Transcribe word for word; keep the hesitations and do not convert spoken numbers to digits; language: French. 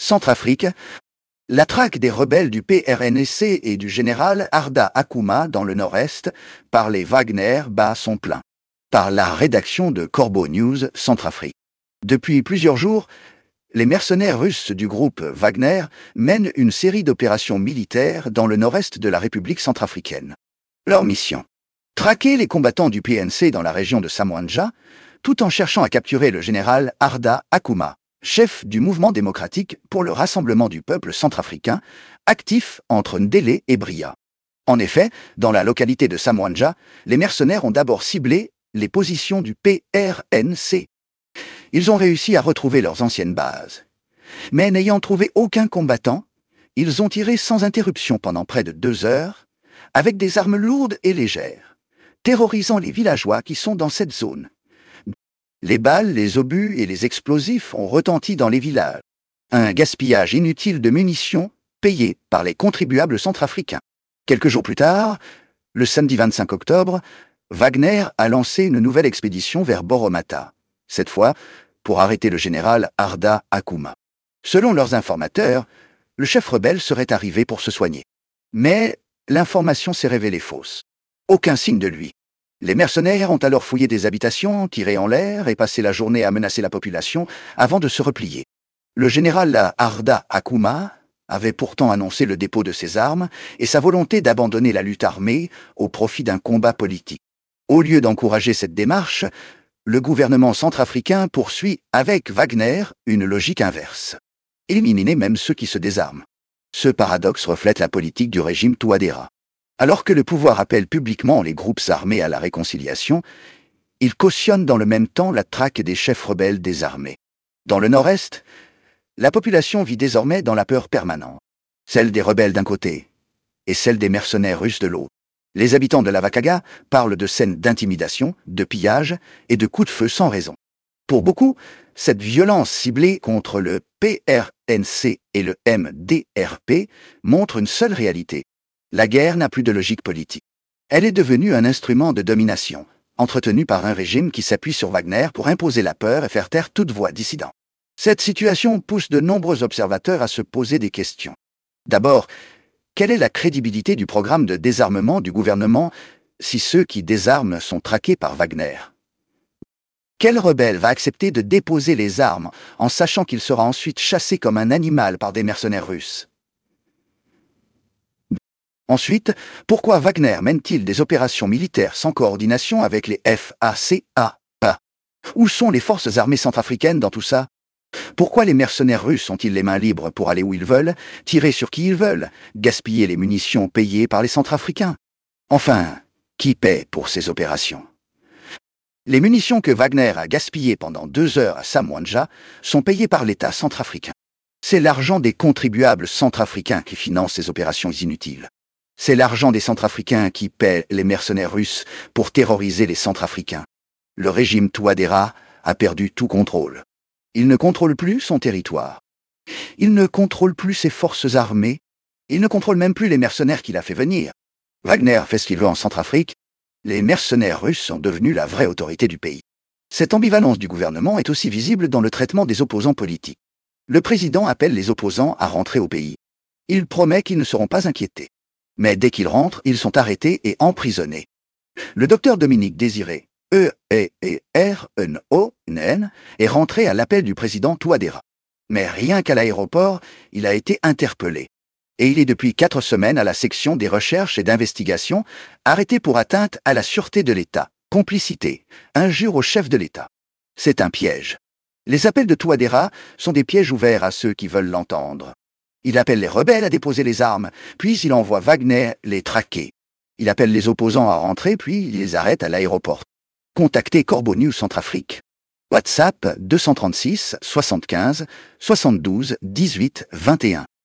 Centrafrique, la traque des rebelles du P R N C et du général Arda Akouma dans le nord-est par les Wagner bat son plein. Par la rédaction de Corbeau News Centrafrique. Depuis plusieurs jours, les mercenaires russes du groupe Wagner mènent une série d'opérations militaires dans le nord-est de la République centrafricaine. Leur mission: traquer les combattants du P N C dans la région de Samouandja, tout en cherchant à capturer le général Arda Akouma, chef du mouvement démocratique pour le rassemblement du peuple centrafricain, actif entre Ndélé et Bria. En effet, dans la localité de Samouandja, les mercenaires ont d'abord ciblé les positions du P R N C. Ils ont réussi à retrouver leurs anciennes bases. Mais n'ayant trouvé aucun combattant, ils ont tiré sans interruption pendant près de deux heures, avec des armes lourdes et légères, terrorisant les villageois qui sont dans cette zone. Les balles, les obus et les explosifs ont retenti dans les villages. Un gaspillage inutile de munitions payé par les contribuables centrafricains. Quelques jours plus tard, le samedi vingt-cinq octobre, Wagner a lancé une nouvelle expédition vers Boromata, cette fois pour arrêter le général Arda Akouma. Selon leurs informateurs, le chef rebelle serait arrivé pour se soigner. Mais l'information s'est révélée fausse. Aucun signe de lui. Les mercenaires ont alors fouillé des habitations, tiré en l'air et passé la journée à menacer la population avant de se replier. Le général Arda Akouma avait pourtant annoncé le dépôt de ses armes et sa volonté d'abandonner la lutte armée au profit d'un combat politique. Au lieu d'encourager cette démarche, le gouvernement centrafricain poursuit avec Wagner une logique inverse. Éliminer même ceux qui se désarment. Ce paradoxe reflète la politique du régime Touadéra. Alors que le pouvoir appelle publiquement les groupes armés à la réconciliation, il cautionne dans le même temps la traque des chefs rebelles désarmés. Dans le nord-est, la population vit désormais dans la peur permanente. Celle des rebelles d'un côté et celle des mercenaires russes de l'autre. Les habitants de la Wakaga parlent de scènes d'intimidation, de pillage et de coups de feu sans raison. Pour beaucoup, cette violence ciblée contre le P R N C et le M D R P montre une seule réalité. La guerre n'a plus de logique politique. Elle est devenue un instrument de domination, entretenu par un régime qui s'appuie sur Wagner pour imposer la peur et faire taire toute voix dissidente. Cette situation pousse de nombreux observateurs à se poser des questions. D'abord, quelle est la crédibilité du programme de désarmement du gouvernement si ceux qui désarment sont traqués par Wagner? Quel rebelle va accepter de déposer les armes en sachant qu'il sera ensuite chassé comme un animal par des mercenaires russes? Ensuite, pourquoi Wagner mène-t-il des opérations militaires sans coordination avec les F A C A? Où sont les forces armées centrafricaines dans tout ça? Pourquoi les mercenaires russes ont-ils les mains libres pour aller où ils veulent, tirer sur qui ils veulent, gaspiller les munitions payées par les Centrafricains? Enfin, qui paie pour ces opérations? Les munitions que Wagner a gaspillées pendant deux heures à Samouandja sont payées par l'État centrafricain. C'est l'argent des contribuables centrafricains qui finance ces opérations inutiles. C'est l'argent des Centrafricains qui paie les mercenaires russes pour terroriser les Centrafricains. Le régime Touadéra a perdu tout contrôle. Il ne contrôle plus son territoire. Il ne contrôle plus ses forces armées. Il ne contrôle même plus les mercenaires qu'il a fait venir. Wagner fait ce qu'il veut en Centrafrique. Les mercenaires russes sont devenus la vraie autorité du pays. Cette ambivalence du gouvernement est aussi visible dans le traitement des opposants politiques. Le président appelle les opposants à rentrer au pays. Il promet qu'ils ne seront pas inquiétés. Mais dès qu'ils rentrent, ils sont arrêtés et emprisonnés. Le docteur Dominique Désiré, E E R N O N, est rentré à l'appel du président Touadéra. Mais rien qu'à l'aéroport, il a été interpellé. Et il est depuis quatre semaines à la section des recherches et d'investigations, arrêté pour atteinte à la sûreté de l'État, complicité, injure au chef de l'État. C'est un piège. Les appels de Touadéra sont des pièges ouverts à ceux qui veulent l'entendre. Il appelle les rebelles à déposer les armes, puis il envoie Wagner les traquer. Il appelle les opposants à rentrer, puis il les arrête à l'aéroport. Contactez Corbeau News Centrafrique. WhatsApp deux cent trente-six soixante-quinze soixante-douze dix-huit vingt et un.